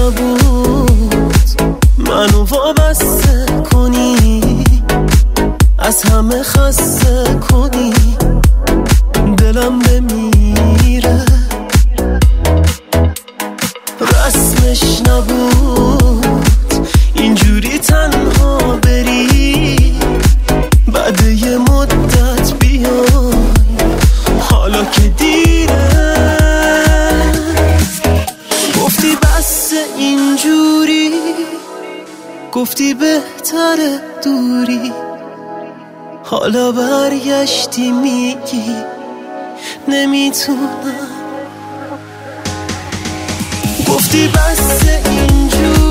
نبود منو وابسته کنی، از همه خسته کنی، دلم بمیره. رسمش نبود اینجوری تنها بری، بعد یه مدت بیای، حالا که دیره. گفتی بس اینجوری، گفتی بهتره دوری، حالا برگشتی میگی نمیتونم. گفتی بس اینجوری،